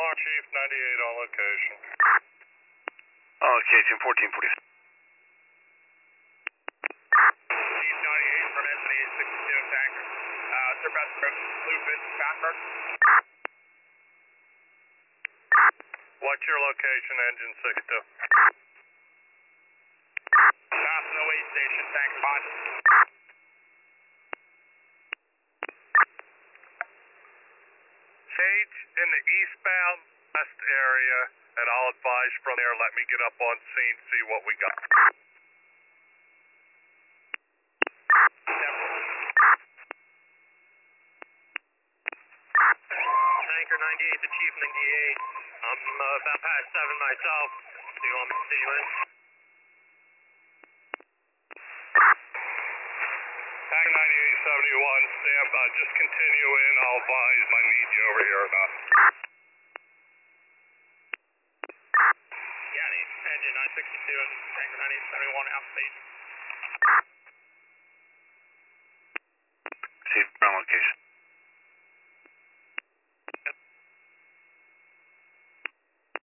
Chief 98 on location. Okay, Team 1446. Chief 98 from Anthony 62 tanker. Surpass Blue Vince Passport. What's your location, engine 62? Passing the way station, tanker pod. Sage in the eastbound west area, and I'll advise from there. Let me get up on scene, see what we got. Tanker 98 to Chief 98. I'm about past 7 myself. Do you want me to see you in? Tank 9871, stand by. Just continue in. I'll advise I need you over here or not. Yeah, engine 962 and Tanker 9871 out station.